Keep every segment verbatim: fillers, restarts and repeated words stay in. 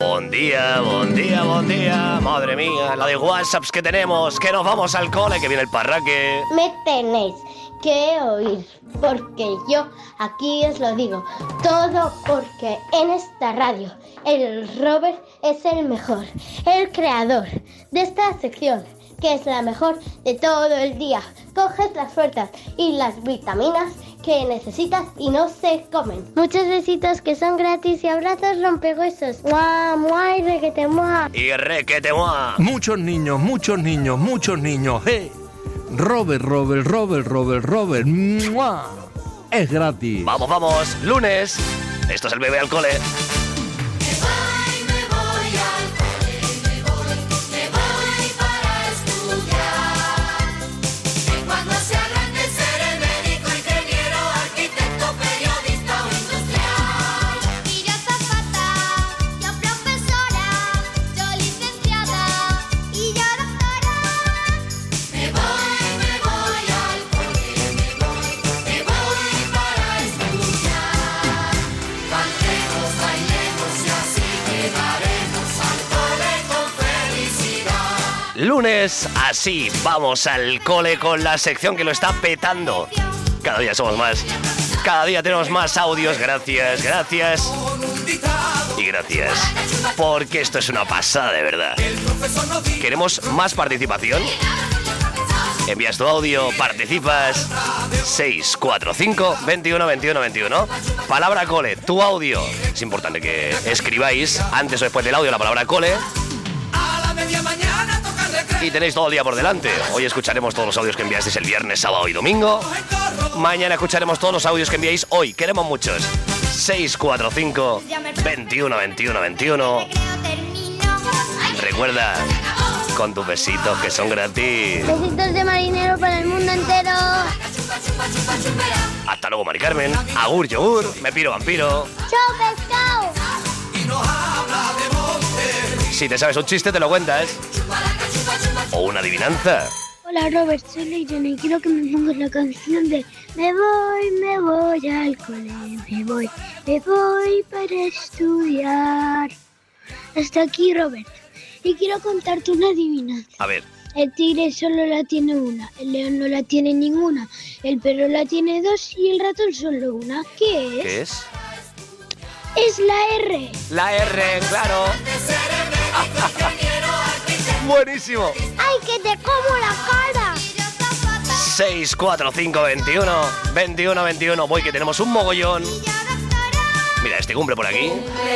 Buen día, buen día, buen día. Madre mía, la de WhatsApps que tenemos. Que nos vamos al cole, que viene el parraque. Me tenéis que oír, porque yo aquí os lo digo. Todo porque en esta radio el Robert es el mejor, el creador de esta sección, que es la mejor de todo el día. Coges las fuerzas y las vitaminas que necesitas y no se comen. Muchos besitos que son gratis y abrazos rompehuesos. ¡Mua, mua y requete mua! Y requete mua. Muchos niños, muchos niños, muchos niños. ¡Eh! Robert, Robert, Robert, Robert, Robert. ¡Mua! Es gratis. Vamos, vamos. Lunes. Esto es el bebé al cole. Lunes, así vamos al cole con la sección que lo está petando. Cada día somos más. Cada día tenemos más audios. Gracias, gracias. Y gracias. Porque esto es una pasada, de verdad. ¿Queremos más participación? Envías tu audio, participas. seis cuatro cinco, veintiuno, veintiuno, veintiuno. Palabra cole, tu audio. Es importante que escribáis antes o después del audio la palabra cole. Y tenéis todo el día por delante. Hoy escucharemos todos los audios que enviasteis el viernes, sábado y domingo. Mañana escucharemos todos los audios que enviáis hoy. Queremos muchos. seis cuatro cinco, veintiuno, veintiuno, veintiuno. Recuerda, con tus besitos que son gratis. Besitos de marinero para el mundo entero. Hasta luego, Mari Carmen. Agur, yogur. Me piro, vampiro. ¡Chao, pescado! Si te sabes un chiste, te lo cuentas. O una adivinanza. Hola, Robert, soy Leirene y quiero que me pongas la canción de Me voy, me voy al cole, me voy, me voy para estudiar. Hasta aquí, Robert. Y quiero contarte una adivinanza. A ver. El tigre solo la tiene una, el león no la tiene ninguna, el perro la tiene dos y el ratón solo una. ¿Qué es? ¿Qué es? Es la R. La R, claro. Buenísimo. ¡Ay, que te como la cara! seis cuatro cinco, veintiuno, veintiuno, veintiuno. Voy, que tenemos un mogollón. Mira, este cumple por aquí.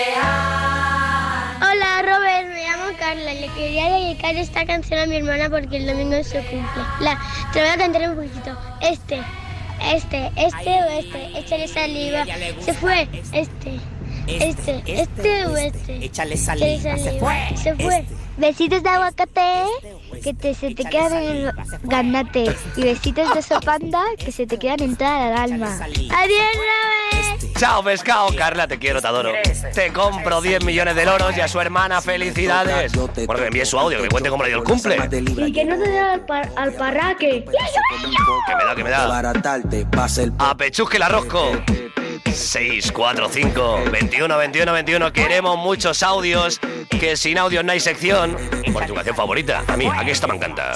Hola, Robert, me llamo Carla. Le quería dedicar esta canción a mi hermana porque el domingo es su cumple. La, te lo voy a cantar un poquito. Este, este, este o este. Échale saliva. Se fue. Este, este, este o este. Échale saliva. Se fue. Se fue. Besitos de aguacate, que te, se te quedan en el ganate. Y besitos de sopanda, que se te quedan en toda la alma. ¡Adiós, Robert! Chao, pescado. Carla, te quiero, te adoro. Te compro diez millones de loros y a su hermana felicidades. Bueno, que me envíe su audio, que me cuente cómo le dio el cumple. Y que no te dé al, par, al parraque. Que me da, que me da. A pechusque la rosco. seis cuatro cinco, veintiuno, veintiuno, veintiuno. Queremos muchos audios. Que sin audios no hay sección. Por tu canción favorita. A mí, aquí esta me encanta.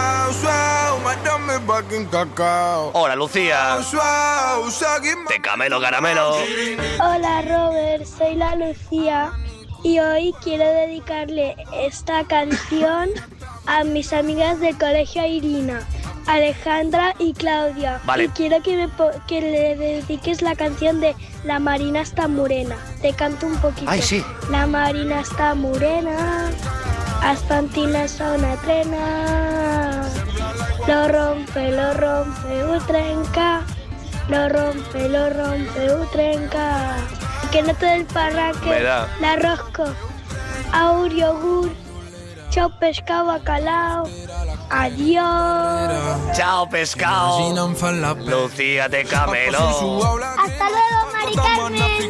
Hola, Lucía. Te camelo, caramelo. Hola, Robert, soy la Lucía. Y hoy quiero dedicarle esta canción a mis amigas del colegio Irina, Alejandra y Claudia. Vale. Y quiero que, me po- que le dediques la canción de La Marina está morena. Te canto un poquito. Ay, sí. La Marina está morena, hasta Antina una trena. Lo rompe, lo rompe, utrenca. Lo rompe, lo rompe, utrenca. Que no te dé el parraque, Me da. la rosco, aur yogur, chao pescado bacalao, adiós. Chao, pescado. Lucía, te camelo. Hasta luego, Mari Carmen.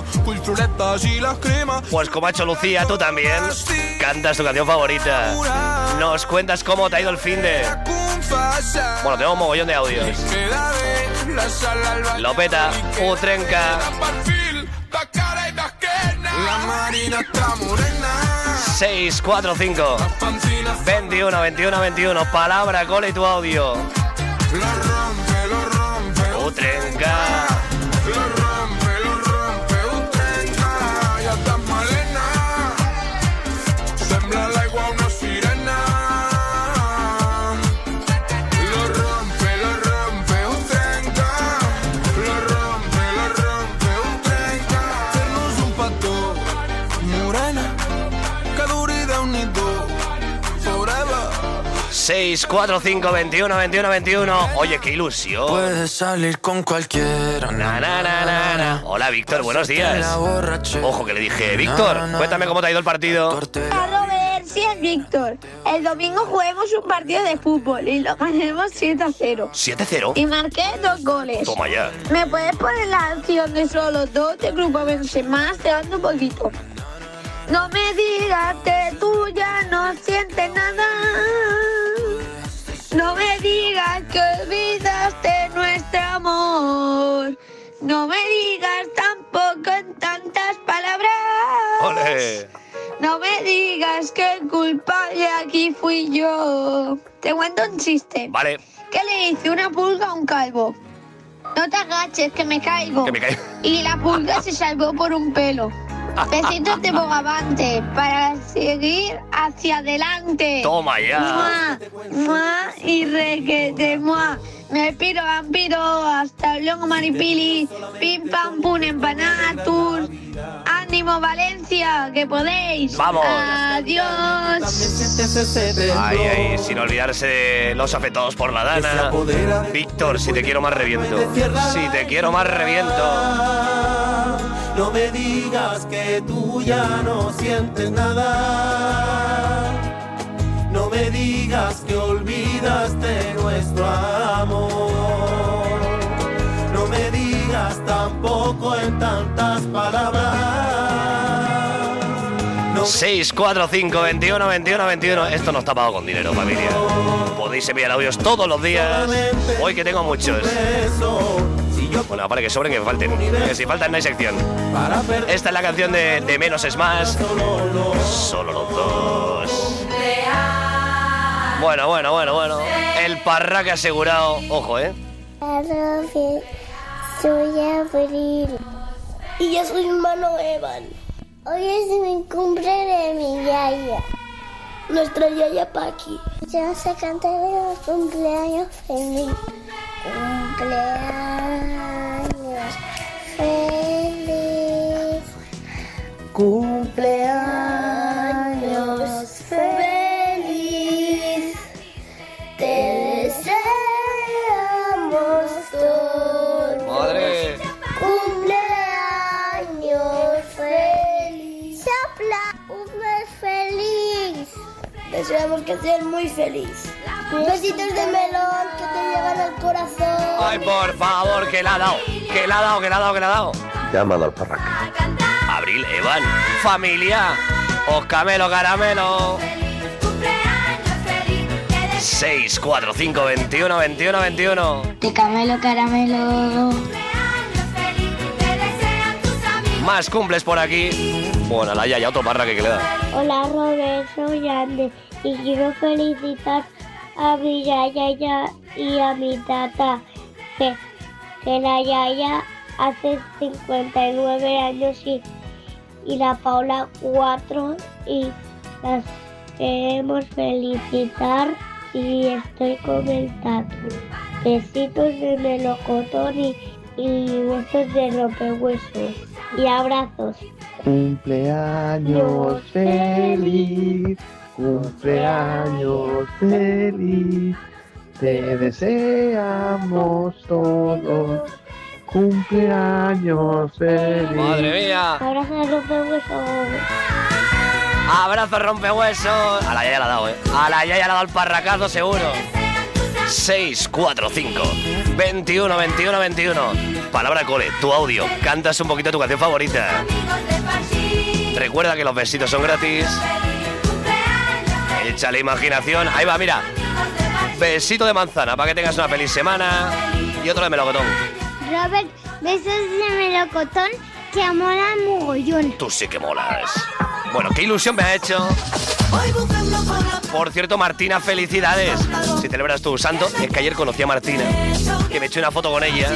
Pues como ha hecho Lucía, tú también cantas tu canción favorita. Nos cuentas cómo te ha ido el finde. Bueno, tenemos un mogollón de audios. Lopeta, Utrenca. Marina está morena. seis cuatro cinco veintiuno veintiuno veintiuno. Palabra, cole y tu audio. Lo rompe, lo rompe. Utrenca. Lo rompe, lo rompe. Utrenca. Ya está malena. Sembra la igual una sirena. Lo rompe, lo rompe. Utrenca. Lo rompe, lo rompe. Utrenca. Hacernos un pacto. Morena. Que dure de un hito. seis cuatro cinco veintiuno veintiuno veintiuno. Oye, qué ilusión. Puedes salir con cualquiera. Na, na, na, na, na. Hola, Víctor, buenos días. Ojo que le dije, Víctor, cuéntame cómo te ha ido el partido. A Robert, sí es Víctor. El domingo juguemos un partido de fútbol y lo ganemos siete a cero. ¿siete cero? Y marqué dos goles. Toma ya. ¿Me puedes poner la canción de Solo dos de Grupo Benzema? Te dando un poquito. No me digas que tú ya no sientes nada. No me digas que olvidaste nuestro amor. No me digas tampoco en tantas palabras. ¡Ole! No me digas que el culpable aquí fui yo. Te cuento un chiste. Vale. ¿Qué le hice una pulga a un calvo? No te agaches, que me caigo. Que me caigo. Y la pulga se salvó por un pelo. Besitos de bogavante para seguir hacia adelante. Toma ya. Mua, mua y requete, mua. Me piro, vampiro, hasta luego maripili. Pim pam pum empanada tour. Ánimo Valencia, que podéis. Vamos. Adiós. Ay, ay, sin olvidarse de los afectados por la dana. Víctor, si te quiero más reviento. Si te quiero más reviento. No me digas que tú ya no sientes nada. No me digas que olvidaste nuestro amor. No me digas tampoco en tantas palabras. No seis cuatro cinco veintiuno veintiuno veintiuno. Esto no está pago con dinero, familia. Podéis enviar audios todos los días. Hoy que tengo muchos. Bueno, para que sobren, que falten. Que si faltan no hay sección. Esta es la canción de, de Menos es Más. Solo los dos. Bueno, bueno, bueno, bueno. El parraque asegurado. Ojo, ¿eh? Soy Abril. Y yo soy hermano Evan. Hoy es mi cumple de mi yaya. Nuestra yaya Paqui. Yo se cantaré los cumpleaños feliz. Cumpleaños feliz. Cumpleaños feliz. Te deseamos todos. Madre. Cumpleaños feliz. Sopla un mes feliz. Deseamos que seas muy feliz. Besitos de melón que te llevan al corazón. Ay, por favor, que la ha dado. Que la ha dado, que la ha dado, que la ha dado. Llamado al parraque. Abril, Evan, familia. Os camelo, caramelo. seis cuatro cinco veintiuno veintiuno veintiuno. Te camelo, caramelo. Más cumples por aquí. Bueno, la yaya, otro parraque que le da. Hola Robert, soy Ande y quiero felicitar a mi yaya y a mi tata, que, que la yaya hace cincuenta y nueve años y, y la Paula cuatro, y las queremos felicitar y estoy con el tatu. Besitos de melocotón y, y besos de rompehuesos y abrazos. Cumpleaños feliz, cumpleaños feliz, te deseamos todos, cumpleaños feliz. Madre mía. Abrazo de rompehuesos. Abrazo rompehuesos. A la yaya la ha dado, eh. A la yaya le ha dado el parracazo seguro. seis cuatro cinco veintiuno veintiuno veintiuno. Palabra cole, tu audio. Cantas un poquito tu canción favorita. Recuerda que los besitos son gratis. Échale imaginación. Ahí va, mira. Besito de manzana para que tengas una feliz semana. Y otro de melocotón. Robert, besos de melocotón Que mola mogollón. Tú sí que molas. Bueno, qué ilusión me ha hecho. Por cierto, Martina, felicidades. Si celebras tu santo, es que ayer conocí a Martina, que me eché una foto con ella.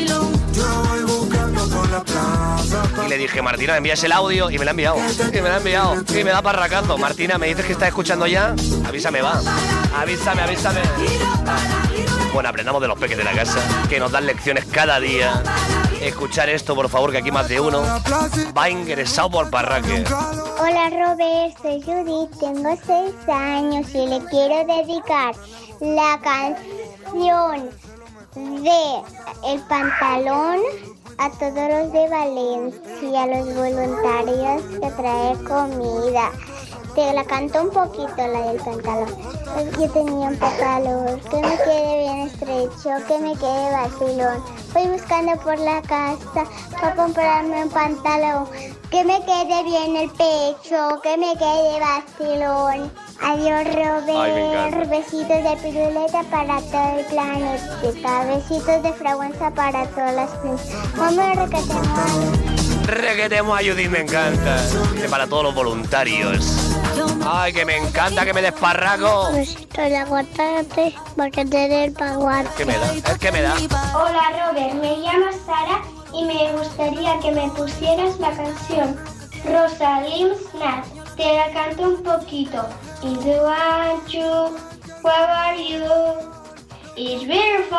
Y le dije, Martina, ¿me envías el audio? Y me la ha enviado. Y me la ha enviado. Y me da parracazo. Martina, ¿me dices que estás escuchando ya? Avísame, va. Avísame, avísame. Bueno, aprendamos de los peques de la casa, que nos dan lecciones cada día. Escuchar esto, por favor, que aquí más de uno va ingresado por parraque. Hola Robert, soy Judith, tengo seis años y le quiero dedicar la canción de El Pantalón a todos los de Valencia, a los voluntarios que traen comida. Te la canto un poquito, la del pantalón. Yo tenía un pantalón que me quede bien estrecho, que me quede vacilón. Voy buscando por la casa para comprarme un pantalón que me quede bien el pecho, que me quede vacilón. Adiós, Robert. Ay, besitos de piruleta para todo el planeta. Besitos de fragüenza para todas las princesas. ¿Cómo requetemos? Requetemos a Judith, me encanta. Dice para todos los voluntarios. Ay, que me encanta, que me desparraco. Besito de aguacate para que te dé el paguar. ¿Qué me da? ¿Es que me da? Hola, Robert. Me llamo Sara y me gustaría que me pusieras la canción Rosalind's Nat. Te la canto un poquito. Is the one you, where are you? It's beautiful.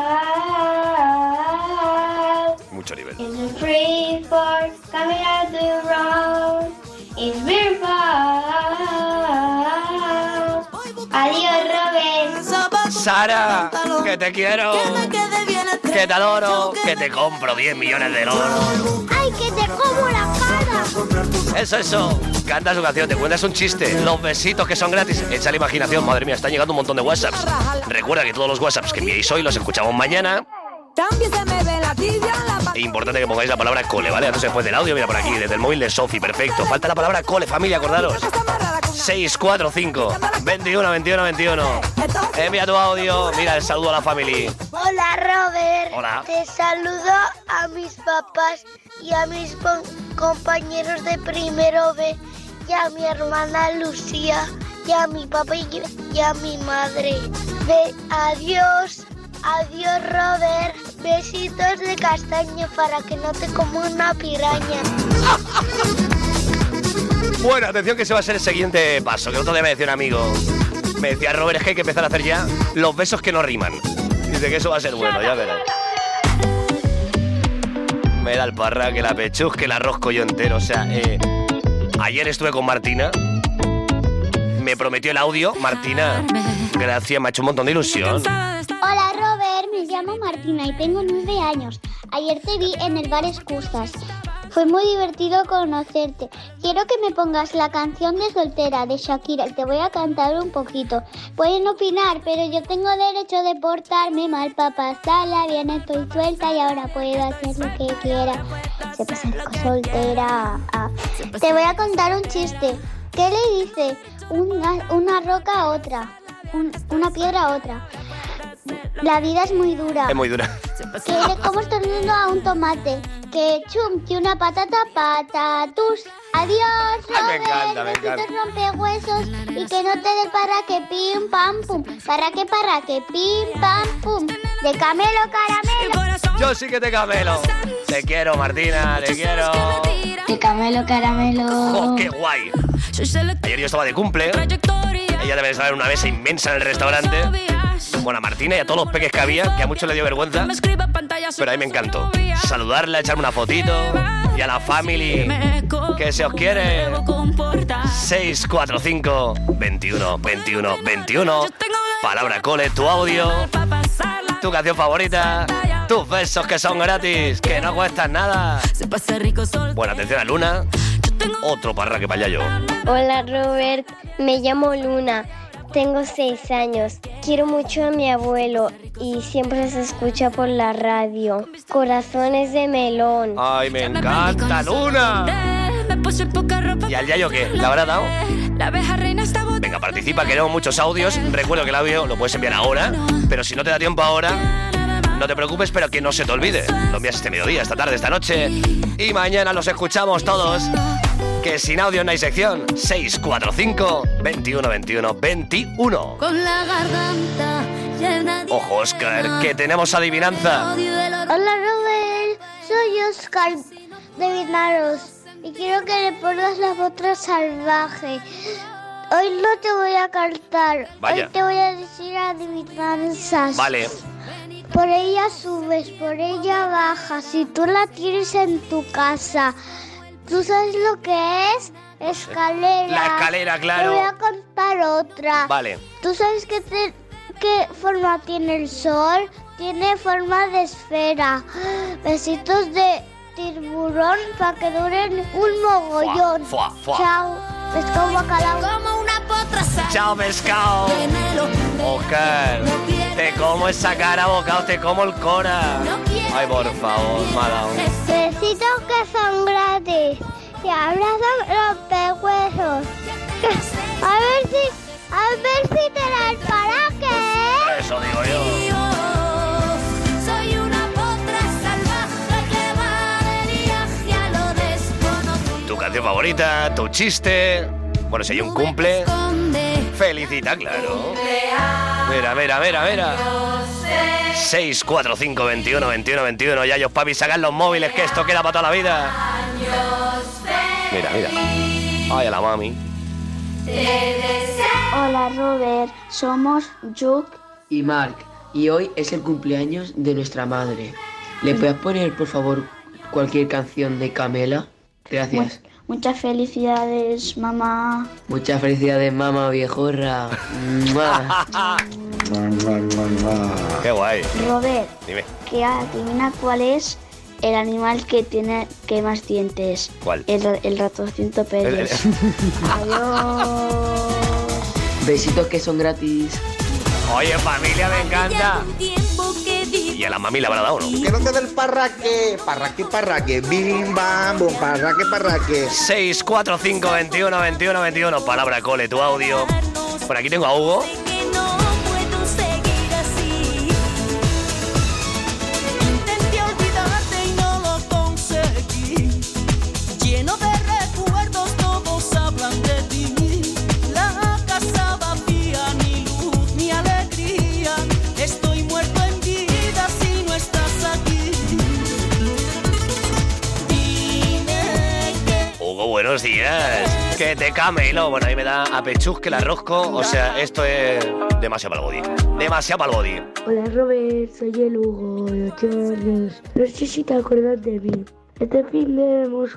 Mucho nivel. It's a free fall coming out the road. It's beautiful. Adiós, Robert. Sara, que te quiero, que te adoro, que te compro diez millones de oro. ¡Ay, que te como la cara! Eso, eso. Canta su canción, te cuentas un chiste. Los besitos que son gratis. Echa la imaginación, madre mía, están llegando un montón de WhatsApps. Recuerda que todos los WhatsApps que enviéis hoy los escuchamos mañana. E importante que pongáis la palabra cole, ¿vale? Entonces después del audio, mira por aquí, desde el móvil de Sofi, perfecto. Falta la palabra cole, familia, acordaros. seis cuatro cinco, veintiuno, veintiuno, veintiuno. Envía tu audio, mira el saludo a la familia. Hola, Robert. Hola. Te saludo a mis papás y a mis compañeros de primero B y a mi hermana Lucía y a mi papá y, y a mi madre. Ve, adiós. Adiós, Robert. Besitos de castaño para que no te coma una piraña. Bueno, atención que ese va a ser el siguiente paso, que otro día me decía un amigo. Me decía, Robert, es que hay que empezar a hacer ya los besos que no riman. Dice que eso va a ser bueno, ya verás. Me da el parra, que la pechuz, que el arroz yo entero. O sea, eh, ayer estuve con Martina. Me prometió el audio. Martina, gracias, me ha hecho un montón de ilusión. Hola, Robert. Me llamo Martina y tengo nueve años. Ayer te vi en el bar Excusas. Fue muy divertido conocerte. Quiero que me pongas la canción de Soltera de Shakira y te voy a cantar un poquito. Pueden opinar, pero yo tengo derecho de portarme mal para pasarla bien. Estoy suelta y ahora puedo hacer lo que quiera. Se pasa soltera. Ah. Te voy a contar un chiste. ¿Qué le dice una, una roca a otra? Un, una piedra a otra. La vida es muy dura. Es muy dura. Que le como estornudo a un tomate. Que chum, que una patata, patatus. Adiós, Robert. Ay, me encanta, me encanta. Rompehuesos y que no te dé para que pim, pam, pum. Para que, para que pim, pam, pum. De camelo, caramelo. Yo sí que te camelo. Te quiero, Martina, te quiero. De camelo, caramelo. ¡Oh, qué guay! Ayer yo estaba de cumple. Ella debe de saber una mesa inmensa en el restaurante. Bueno, a Martina y a todos los peques que había, que a muchos le dio vergüenza, pero a mí me encantó saludarla, echarme una fotito. Y a la family, que se os quiere. Seis cuatro cinco, veintiuno, veintiuno, veintiuno. Palabra cole, tu audio, tu canción favorita, tus besos que son gratis, que no cuestan nada. Bueno, atención a Luna. Otro parra que para allá yo. Hola, Robert. Me llamo Luna. Tengo seis años. Quiero mucho a mi abuelo y siempre se escucha por la radio. Corazones de melón. Ay, me encanta, Luna. ¿Y al Yayo qué? ¿Le habrá dado? Venga, participa, queremos muchos audios. Recuerdo que el audio lo puedes enviar ahora, pero si no te da tiempo ahora, no te preocupes, pero que no se te olvide. Lo envías este mediodía, esta tarde, esta noche. Y mañana los escuchamos todos. Que sin audio no hay sección. seis cuatro cinco, veintiuno, veintiuno, veintiuno. Con la garganta llena de... Ojo, Oscar, que tenemos adivinanza. Hola, Robert. Soy Oscar de Vinaros y quiero que le pongas la potra salvaje. Hoy no te voy a cantar. Vaya. Hoy te voy a decir adivinanzas. Vale. Por ella subes, por ella bajas. Si tú la tienes en tu casa, ¿tú sabes lo que es? Escalera. La escalera, claro. Te voy a contar otra. Vale. ¿Tú sabes qué, te- qué forma tiene el sol? Tiene forma de esfera. Besitos de tiburón para que duren un mogollón. Fua, fua, fua. Chao. Pescado bacalao. Como una potra salvaje. Chao, pescado. Oscar, te como esa cara, bocado, te como el cora. Ay, por favor, mala onda. Besitos que son gratis. Y abrazan los pehuesos. A ver si, a ver si te da el paraque. Eso digo yo. Soy una potra salvaje que va de viaje a lo desconocido. Tu canción favorita, tu chiste. Bueno, si hay un cumple, felicita, claro. Mira, mira, mira, mira. seis cuatro cinco, veintiuno, veintiuno, veintiuno. Ya, ellos, papi, sacan los móviles, que esto queda para toda la vida. Mira, mira. Ay, a la mami. Hola Robert, somos Juk y Mark, y hoy es el cumpleaños de nuestra madre. ¿Le puedes poner, por favor, cualquier canción de Camela? Gracias. Muchas felicidades, mamá. Muchas felicidades, mamá viejorra. ¡Mua! Qué guay. Robert, Dime, que adivina cuál es el animal que tiene que más dientes. ¿cuál? El, ra- el ratoncito Pérez. Adiós. Besitos que son gratis. Oye, familia, me encanta. ¿Y a la mami le habrá dado o no? Que no te dé el parraque, parraque, parraque, bim, bam, bum, parraque, parraque. seis cuatro cinco, veintiuno, veintiuno, veintiuno. Palabra cole, tu audio. Por aquí tengo a Hugo. Intenté olvidarte y no lo conseguí. Lleno de recuerdos, todos hablan de ti. La casa vacía, ni luz, ni alegría. Estoy muerto en vida si no estás aquí. Dime que... Hugo, buenos días. Que te camelo. Bueno, ahí me da a pechuz que la rosco. O sea, esto es demasiado para el body. Demasiado para el body. Hola Robert, soy el Hugo de ocho años. No sé si te acuerdas de mí. Este fin de hemos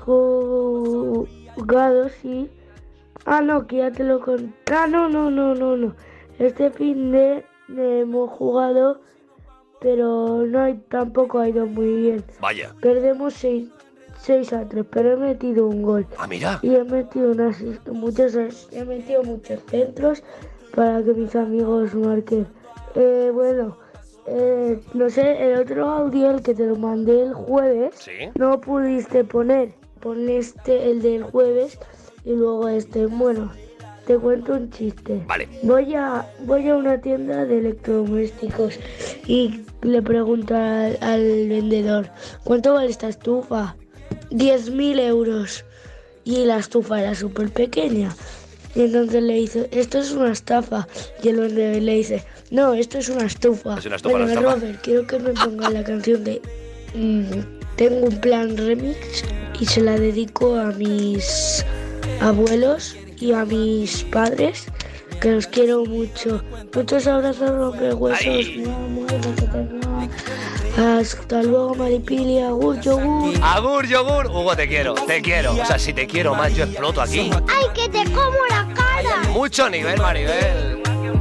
jugado, sí. Ah, no, que ya te lo conté. Ah, no, no, no, no, no. Este fin de, de hemos jugado, pero no hay, tampoco ha ido muy bien. Vaya. Perdemos seis a tres, pero he metido un gol. Ah, mira. Y he metido unas, muchos, he metido muchos centros para que mis amigos marquen. Eh, bueno, eh, no sé, el otro audio, el que te lo mandé el jueves, ¿sí? No pudiste poner. Pon este, el del jueves, y luego este. Bueno, te cuento un chiste. Vale. Voy a, voy a una tienda de electrodomésticos y le pregunto al, al vendedor, ¿cuánto vale esta estufa? diez mil euros. Y la estufa era súper pequeña. Y entonces le dice, esto es una estafa. Y el vendedor le dice, no, esto es una estufa. Es una estufa, Venga, la estafa. Robert, quiero que me ponga la canción de mm, Tengo un plan remix y se la dedico a mis abuelos y a mis padres, que los quiero mucho. Muchos abrazos, rompehuesos. Mua, mua, mua. Hasta luego, Maripili, agur, yogur. Agur, yogur. Hugo, te quiero, te quiero. O sea, si te quiero más, yo exploto aquí. ¡Ay, que te como la cara! Mucho nivel, Maribel.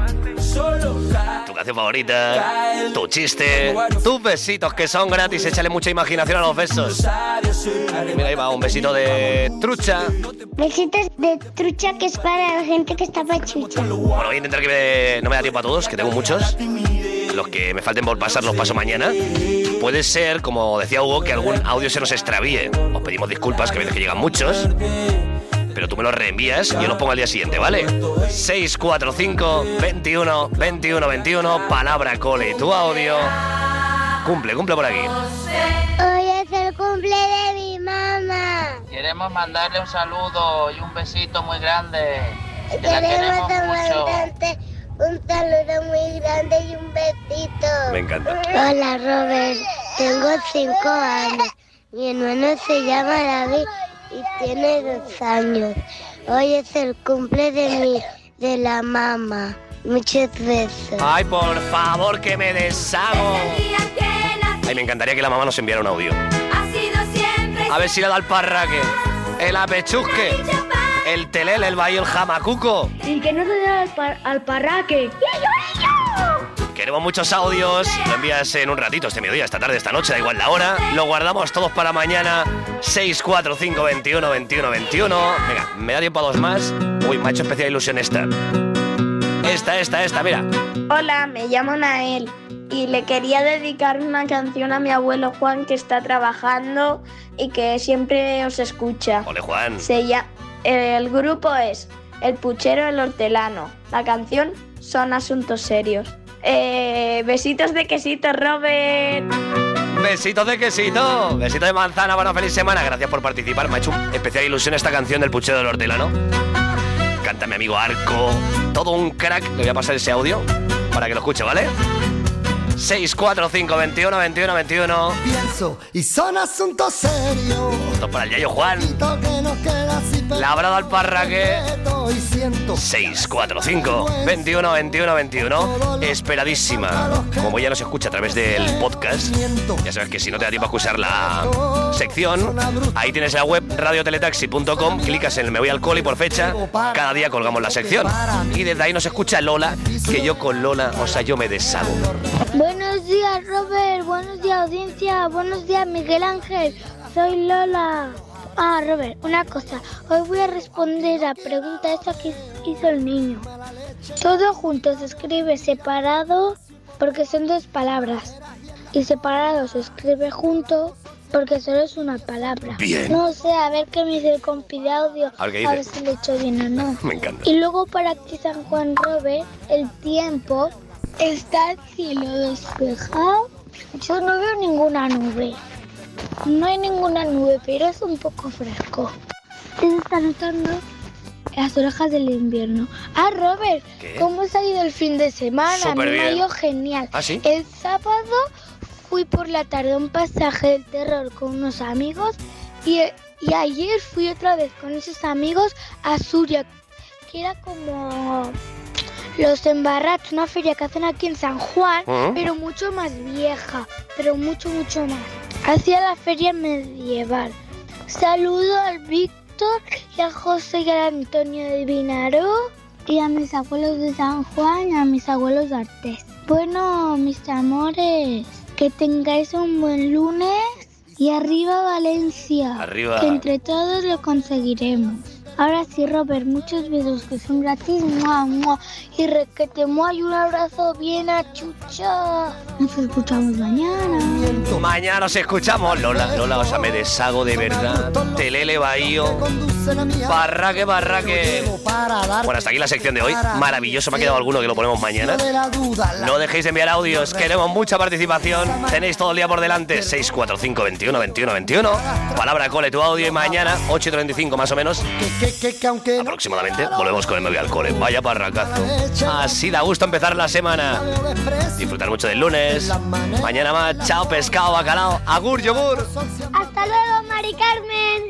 Tu canción favorita, tu chiste, tus besitos que son gratis. Échale mucha imaginación a los besos. Mira, ahí va, un besito de trucha. Besitos de trucha, que es para la gente que está pachucha. Bueno, voy a intentar que me- no me da tiempo a todos, que tengo muchos. Los que me falten por pasar los paso mañana. Puede ser, como decía Hugo, que algún audio se nos extravíe. Os pedimos disculpas, que a veces que llegan muchos. Pero tú me los reenvías y yo los pongo al día siguiente, ¿vale? seis cuatro cinco, veintiuno, veintiuno, veintiuno. Palabra cole, tu audio. Cumple, cumple por aquí. Hoy es el cumple de mi mamá. Queremos mandarle un saludo y un besito muy grande. Que la Queremos queremos mucho. mandarte un saludo muy grande y un besito. Me encanta. Hola Robert, tengo cinco años. Mi hermano se llama David y tiene dos años. Hoy es el cumple de mi, de la mamá. Muchas besos. Ay, por favor, que me deshago. Ay, me encantaría que la mamá nos enviara un audio. A ver si le da el parraque, el apechusque, el telele, el bayo, el jamacuco. Y que no te dé al, par- al parraque. Queremos muchos audios. Lo envías en un ratito, este mediodía, esta tarde, esta noche, da igual la hora. Lo guardamos todos para mañana. seis cuatro cinco veintiuno veintiuno veintiuno. Venga, me da tiempo a dos más. Uy, me ha hecho especial ilusión esta. Esta, esta, esta, mira. Hola, me llamo Nael y le quería dedicar una canción a mi abuelo Juan, que está trabajando y que siempre os escucha. Ole, Juan. Se llama, el grupo es El Puchero el Hortelano. La canción Son Asuntos Serios. Eh, besitos de quesito, Robert. Besitos de quesito, besito de manzana, buena feliz semana. Gracias por participar, me ha hecho especial ilusión esta canción del Puchero del Hortelano. Canta mi amigo Arco, todo un crack. Le voy a pasar ese audio para que lo escuche, ¿vale? seis cuatro cinco veintiuno veintiuno veintiuno. Pienso y son asuntos serios. Esto es para el Yayo Juan. Labrado al parraque. seis cuatro cinco veintiuno veintiuno veintiuno. Esperadísima. Como ya nos escucha a través del podcast, ya sabes que si no te da tiempo a escuchar la sección, ahí tienes la web radio teletaxi punto com. Clicas en el Me Voy al Cole y por fecha, cada día colgamos la sección. Y desde ahí nos escucha Lola, que yo con Lola, o sea, yo me deshago. Buenos días, Robert. Buenos días, audiencia. Buenos días, Miguel Ángel. Soy Lola. Ah, Robert, una cosa. Hoy voy a responder a la pregunta esta que hizo el niño. Todo junto se escribe separado porque son dos palabras. Y separado se escribe junto porque solo es una palabra. Bien. No sé, a ver qué me dice el compi de audio. A ver qué A dice. ver si le he hecho bien o no. Me encanta. Y luego para ti, San Juan Robert, el tiempo está el cielo despejado. Yo no veo ninguna nube. No hay ninguna nube, pero es un poco fresco. Se está notando las orejas del invierno. Ah, Robert, ¿qué? ¿Cómo se ha ido el fin de semana? Súper A mí me ha bien. ido genial. ¿Ah, sí? El sábado fui por la tarde a un pasaje del terror con unos amigos y, y ayer fui otra vez con esos amigos a Suria, que era como los embarrados, una feria que hacen aquí en San Juan, ¿Ah? pero mucho más vieja, pero mucho, mucho más. Hacia la feria medieval. Saludo al Víctor y a José y al Antonio de Vinaró y a mis abuelos de San Juan y a mis abuelos de Artés. Bueno, mis amores, que tengáis un buen lunes y arriba Valencia. Arriba. Que entre todos lo conseguiremos. Ahora sí, Robert, muchos besos que son gratis. ¡Mua, mua! Y requete mua y un abrazo bien a Chucha. Nos escuchamos mañana. Mañana nos escuchamos. Lola, Lola, o sea, me deshago de verdad. Telele Bahío. Barraque, barraque. Bueno, hasta aquí la sección de hoy. Maravilloso, me ha quedado alguno que lo ponemos mañana. No dejéis de enviar audios, queremos mucha participación. Tenéis todo el día por delante. seis cuatro cinco veintiuno veintiuno veintiuno. Palabra cole, tu audio, y mañana, ocho y treinta y cinco más o menos, aproximadamente, volvemos con el Me Voy al Cole. Vaya parracazo. Así da gusto empezar la semana. Disfrutar mucho del lunes. Mañana más. Chao, pescado, bacalao. Agur, yogur. Hasta luego, Mari Carmen.